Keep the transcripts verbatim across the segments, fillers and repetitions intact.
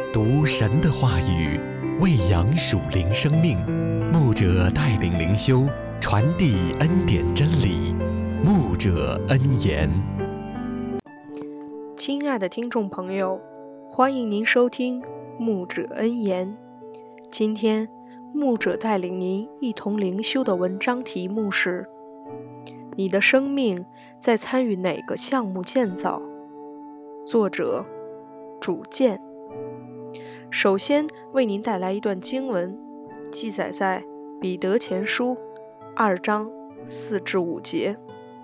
读神的话语，喂养属灵生命。牧者带领灵修，传递恩典真理。牧者恩言。 亲爱的听众朋友，欢迎您收听牧者恩言。今天牧者带领您一同灵修的文章题目是：你的生命在参与哪个项目建造？作者主见。首先为您带来一段经文，记载在彼得前书二章四至五节。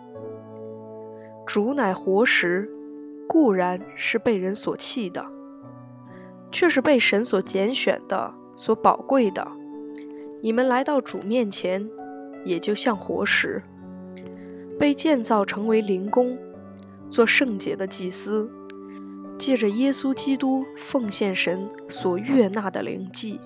主乃活石，固然是被人所弃的，却是被神所拣选的，所宝贵的。你们来到主面前，也就像活石，被建造成为灵宫，做圣洁的祭司，借着耶稣基督奉献神所悦纳的灵祭。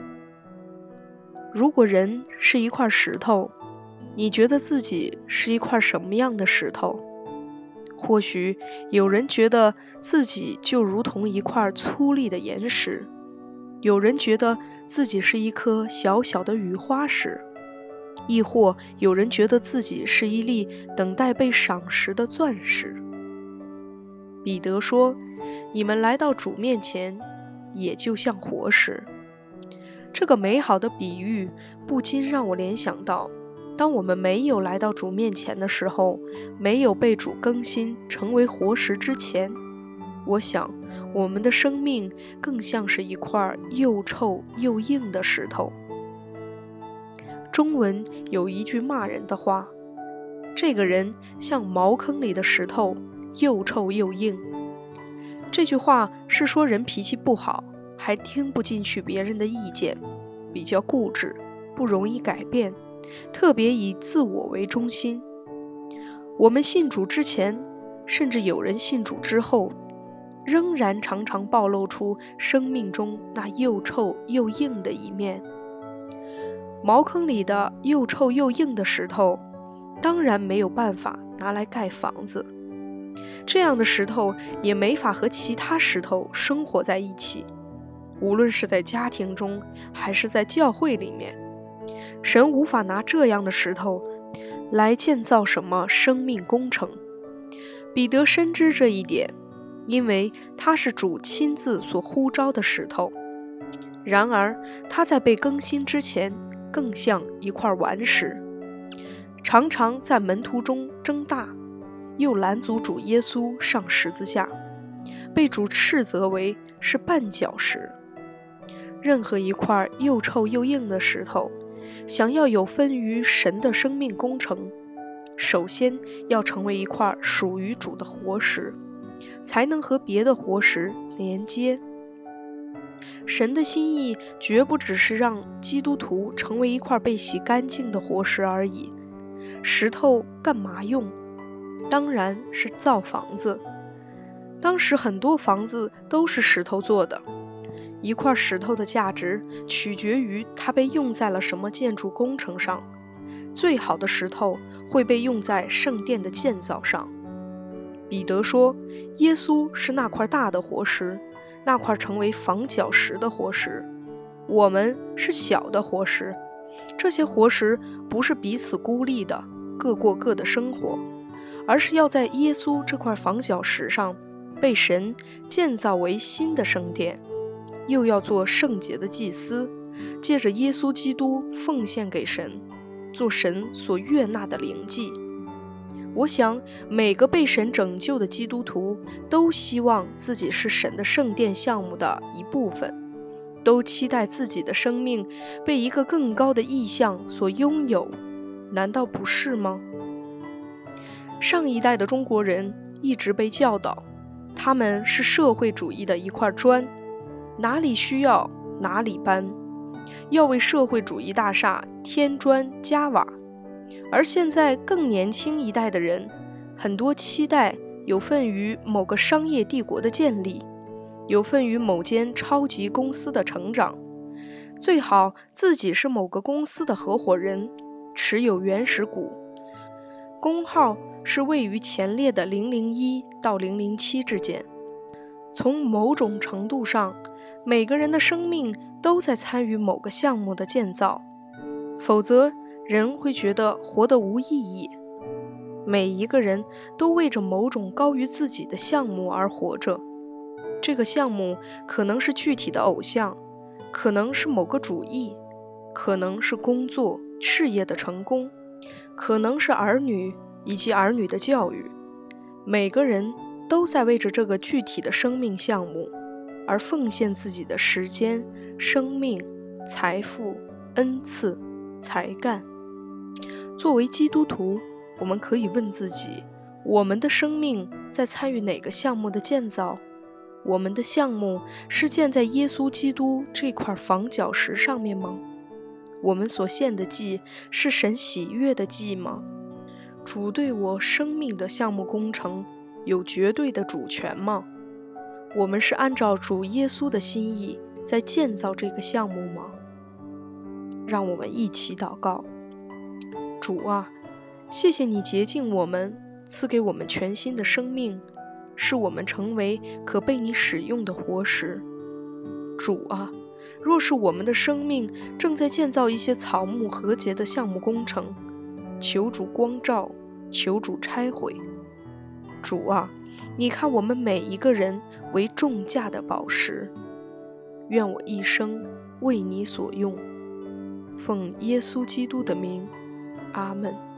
如果人是一块石头，你觉得自己是一块什么样的石头？或许有人觉得自己就如同一块粗粝的岩石，有人觉得自己是一颗小小的雨花石，亦或有人觉得自己是一粒等待被赏识的钻石。彼得说，你们来到主面前，也就像活石。这个美好的比喻不禁让我联想到，当我们没有来到主面前的时候，没有被主更新成为活石之前，我想我们的生命更像是一块又臭又硬的石头。中文有一句骂人的话，这个人像茅坑里的石头，又臭又硬。这句话是说人脾气不好，还听不进去别人的意见，比较固执，不容易改变，特别以自我为中心。我们信主之前，甚至有人信主之后，仍然常常暴露出生命中那又臭又硬的一面。茅坑里的又臭又硬的石头，当然没有办法拿来盖房子。这样的石头也没法和其他石头生活在一起，无论是在家庭中还是在教会里面，神无法拿这样的石头来建造什么生命工程。彼得深知这一点，因为他是主亲自所呼召的石头。然而他在被更新之前，更像一块顽石，常常在门徒中争大，又拦阻主耶稣上十字架，被主斥责为是绊脚石。任何一块又臭又硬的石头，想要有分于神的生命工程，首先要成为一块属于主的活石，才能和别的活石连接。神的心意绝不只是让基督徒成为一块被洗干净的活石而已。石头干嘛用？当然是造房子。当时很多房子都是石头做的，一块石头的价值取决于它被用在了什么建筑工程上。最好的石头会被用在圣殿的建造上。彼得说，耶稣是那块大的活石，那块成为房角石的活石，我们是小的活石。这些活石不是彼此孤立的，各过各的生活，而是要在耶稣这块房角石上被神建造为新的圣殿，又要做圣洁的祭司，借着耶稣基督奉献给神，做神所悦纳的灵祭。我想每个被神拯救的基督徒都希望自己是神的圣殿项目的一部分，都期待自己的生命被一个更高的意象所拥有，难道不是吗？上一代的中国人一直被教导，他们是社会主义的一块砖，哪里需要哪里搬，要为社会主义大厦添砖加瓦。而现在更年轻一代的人，很多期待有份于某个商业帝国的建立，有份于某间超级公司的成长，最好自己是某个公司的合伙人，持有原始股，工号是位于前列的零零一到零零七之间。从某种程度上， 每个人的生命都在参与某个项目的建造，否则人会觉得活得无意义。每一个人都为着某种高于自己的项目而活着，这个项目可能是具体的偶像，可能是某个主义，可能是工作、事业的成功，可能是儿女以及儿女的教育。每个人都在为着这个具体的生命项目而奉献自己的时间、生命、财富、恩赐、才干。作为基督徒，我们可以问自己，我们的生命在参与哪个项目的建造？我们的项目是建在耶稣基督这块房角石上面吗？我们所献的祭是神喜悦的祭吗？主对我生命的项目工程有绝对的主权吗？我们是按照主耶稣的心意在建造这个项目吗？让我们一起祷告。主啊，谢谢你洁净我们，赐给我们全新的生命，使我们成为可被你使用的活石。主啊，若是我们的生命正在建造一些草木和谐的项目工程，求主光照，求主拆毁。主啊，你看我们每一个人为重价的宝石，愿我一生为你所用。奉耶稣基督的名，阿们。